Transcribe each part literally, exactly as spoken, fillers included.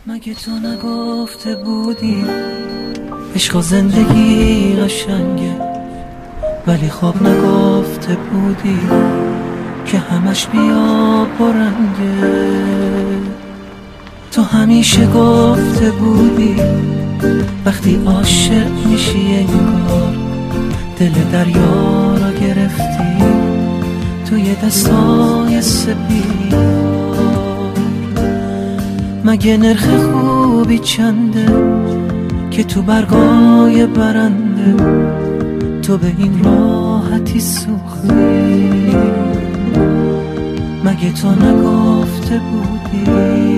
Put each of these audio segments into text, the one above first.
مگه تو نگفته بودی عشق و زندگی قشنگه، ولی خب نگفته بودی که همش بیا برنگه. تو همیشه گفته بودی وقتی عاشق میشی انگار دل دریا را گرفتی توی دستای سپید. مگه نرخ خوبی چنده که تو برگای برنده تو به این راحتی سوختی؟ مگه تو نگفته بودی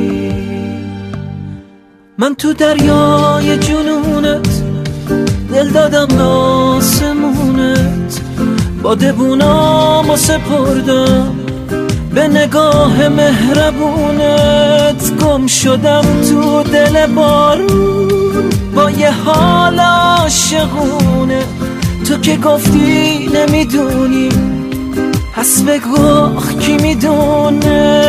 من تو دریای جنونت دل دادم به آسمونت، بادبونامو سپردم به نگاه مهربونت، گم شدم تو دل بارون با یه حال عاشقونه. تو که گفتی نمیدونی پس بگو کی میدونه.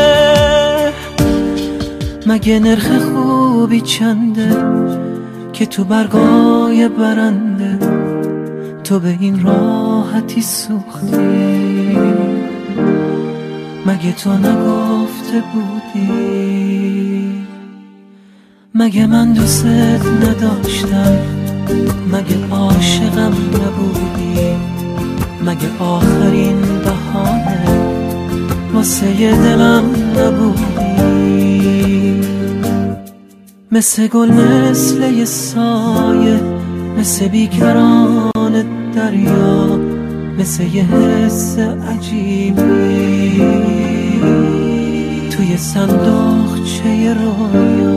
مگه نرخ خوبی چنده که تو برگای برنده تو به این راحتی سوختی؟ مگه تو نگفته بودی؟ مگه من دوست نداشتم؟ مگه عاشقم نبودی؟ مگه آخرین بهانه واسه دلم نبودی؟ مثل گل مثل یه سایه، مثل بیکران دریا، مثل یه حس عجیبی توی صندوقچه رویا.